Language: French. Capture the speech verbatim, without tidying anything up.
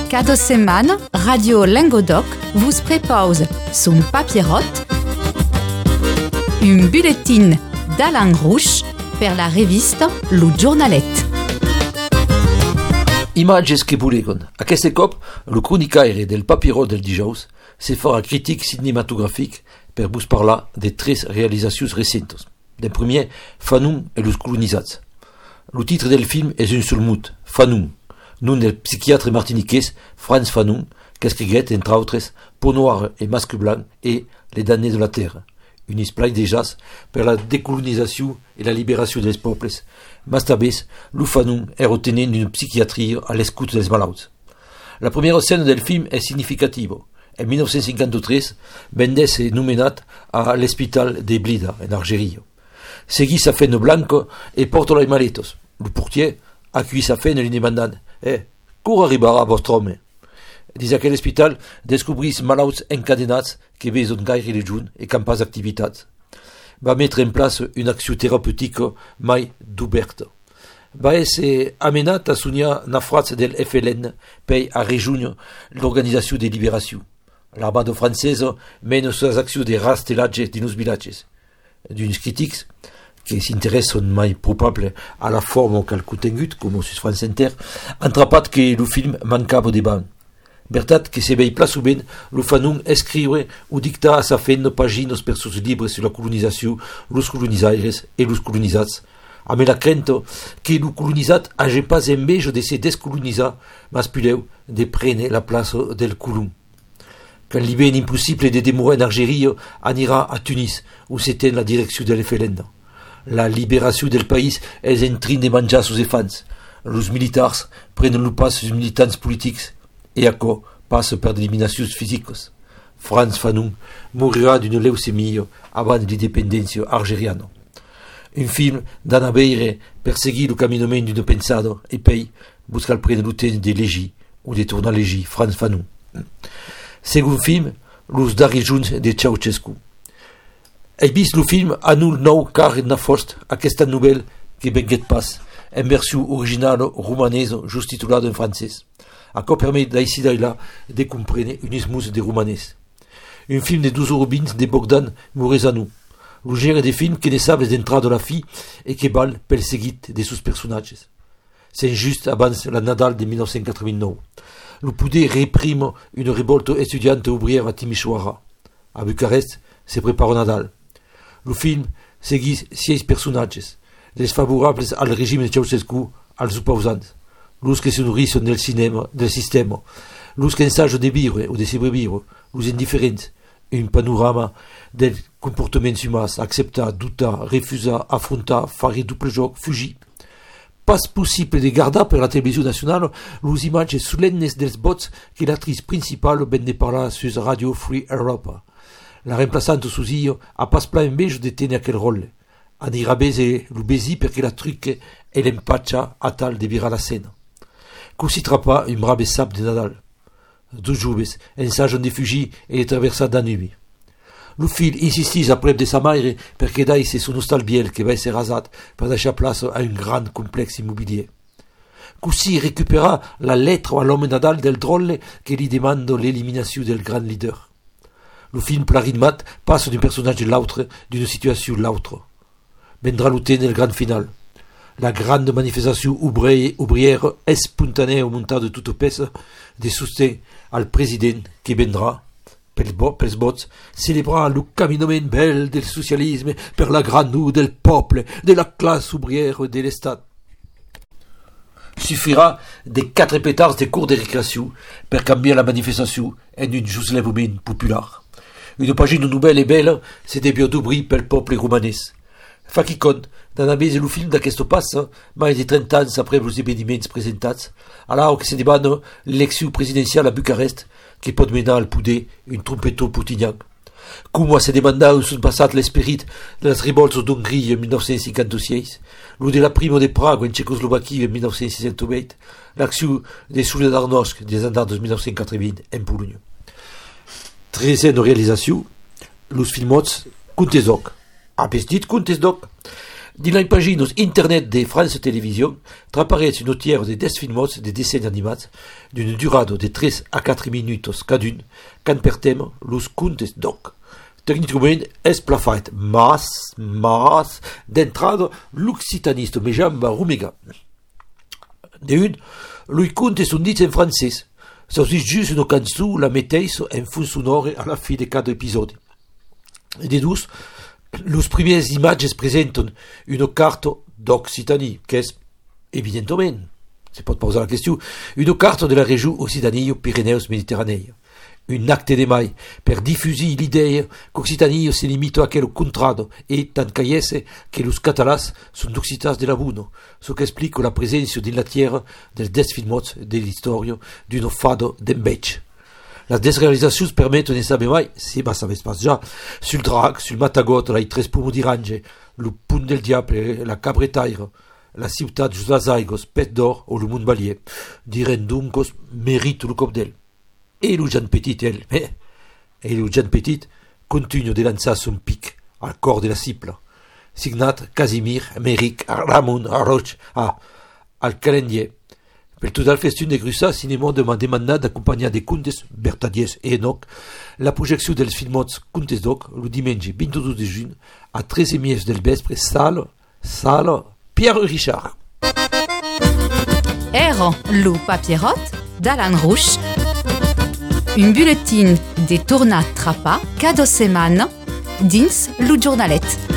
Cada setmana, Radio Languedoc vous propose son papierote, un bulletin d'Alain Rouche per la revista Lo Giornalet. Imatges que volegon. Aquest cop, el cronicaire del papirot del dijous se farà crític cinematogràfic per vos parlar de tres realitzacions recentes. Den primer, Fanon et los colonitzats. El titre del film és un sol mot, Fanon, nom del psiquiatre martiniquès Frantz Fanon, que escriguet, entre autres, Peau noire et masque blanc et Les damnés de la terre, un esplai de jazz per la decolonització et la liberació dels pobles. Mas també, lo Fanon est retenent d'une psychiatrie à l'escoute des malalts. La première scène del film est significative. En mil nou-cents cinquanta-tres, Mendes est nomenat a l'hospital de Blida, en Algérie. Segui sa feina blanca et porta les maletos. Le portier accueille sa feina li demandant «Eh, quan arribarà vostre home?» Dins aquell hospital descobrís malalts encadenats que beson gaire de junt et camp pas d'activitat. Va mettre en place una acció terapèutica mai d'oberta. Va ésser amenat a soignar nafrats del F L N per a rejoindre l'organització de liberació. L'armada francesa mena ses accions de rastelatge dins els vilatges. D'uns critics que s'interessen mai probable a la forma qu'al contingut, com sus France Inter, han trapat que el film mancava de ban. Veritat que se vei pla sovint lo Fanon escriure o dictar a sa feina pàgines per sus llibres sur la colonització, los colonizaires e los colonitzats, amb la crenta que lo colonitzat hagi pas enveja de se descolonitzar, mas pudeu de prendre la plaça del colon. Quand li ben impossible de demorar en Algérie, anirà a Tunis, où c'était la direcció de l'F L N. La liberació del país és en trin de menjar sus elefants. Los militars prenen lo pas sus militants polítics et aquò passa per eliminacions físiques. Frantz Fanon morirà d'una leucemia avant l'independència argeriana. Un film d'Anna Beire per seguir lo caminament d'una pensada e pei buscar prendre lo temps de llegir o de tornar a llegir Frantz Fanon. Segon film, Los darrers junts de Ceausescu. He vist lo film anul nou car n'a fost aquesta novel que venguet pas, en versió original romanesa just titulada en francès. Aquò permet d'així d'allà de comprendre un esmus de romanès. Un film de douze heures vint de Bogdan Morezanu. Lo gènere de film que ne sables d'entrar de la fi e que val pel seguit de sus personatges. C'est just abans la Nadal de mil nou-cents quatre-vingt-nou. Le poder réprime une révolte étudiante ouvrière à Timișoara. À Bucarest, se prépare Nadal. Le film seguit six personnages, les favorables al régime de Ceausescu, als opposants, los que se nourrissent del cinema, del sistema, los que ensagent de vivre ou de sobrevivre, los indiferents, un panorama del comportaments humans, acceptar, doutar, refusar, affrontar, faire double joc, fugir. Pas possible de gardar per la televisió nacional les imatges solemnes dels vots que l'actrice principale ven de parlar sus Radio Free Europa. La remplaçante sus io a pas pla enveja de tenir aquel rol. Anirà bese lo besi perquè la truque e l'empatxa a tal de virar la scena. Così trappa un brave sap de Nadal. Dos joves ensagen de fugir e de traversar Danubi. Lo fill insistís a prep de sa mare perquè daise son hostal biel que va ser rasat per deixar plaça a un gran complex immobilier. Così recupera la letra a l'home Nadal del drolle que li demanda l'eliminació del gran leader. Le film pla ritmat passa d'un personnage a l'autre, d'una situació a l'autre. Vendrà lo temps del gran final. La grande manifestació ouvrière espontània muntada de tota peça de sostén al president que vendrà pels vots, celebrar le caminament bel del socialisme per la gran nu del poble, de la classe ouvrière de l'Estat. Suffira de quatre pétards de cours de récréation per canviar la manifestació en un soulèvement popular. Una pàgina nouvelle et belle se devió d'obrir pel poble romanès. Fa qui compte, d'ana vez el film d'aquesta passa, mai de trenta anys après els esdeveniments presentats, alors que se demana l'elecció presidencial a Bucarest, que pot menar al poder un trompetor putinyan. Com se demanda un son passat l'esperit de les revoltes d'Hongria en mil nou-cents cinquanta-sis, lo de la prima de Praga en Txecoslovaquia en mil nou-cents seixanta-vuit, l'acció de Solidarnosc des anys de mil nou-cents quatre-vint en Polònia. Tresena realització, los filmots Contes d'Oc. Habéis dit Contes d'Oc? Din la pagina internet de France Télévisions trapareix une tiers de dez films de dessins animats d'une durada de tres a quatre minutos cadun, quand per tema los contes doc. Tecnicament és plafait, mas, mas, d'entrada l'occitaniste me jamba rumega. De un, lui contes són dits en francès, s'aussit just una cançó la meteis en fond sonore a la fi de cada episodi. E de dus, les premières imatges présentent une carte d'Occitanie, qui est, évidemment, c'est pas de poser la question, une carte de la région Occitanie-Pyrénées-Méditerranée. Un acte de mai per diffuser l'idée qu'Occitanie se limite à quel contrado et tant qu'aïesse que les catalans sont d'Occitas de la Buno, ce qui explique la présence de la terre des dez films de l'histoire d'un fado d'Embech. Les dez réalisations permettent de saber mai, si ça savait pas déjà, sur le drac, sur le matagot, la tres pomo d'Irange, le punt del diable, la cabretaire, la ciutat de las aigos, Pet d'or ou le mont balier, diren donc mérite le cop d'elle. Et le Jean Petit, elle, mais, et le Jean Petit continue de lancer son pic al corps de la cible. Signat Casimir, Méric, Ramon, Roche, ah, al calendier. Per tot el festin de Grussa, cinéma m'a demandat d'accompagnar des contes Bertadies et Enoch la projection dels filmots Contes Doc le dimanche vint-deux de juny a tres heures trente del vespre, salle, salle Pierre Richard. Era lo papierot d'Alan Rouch, un bulletin de tornat trapa cada setmana dins lo jornalet.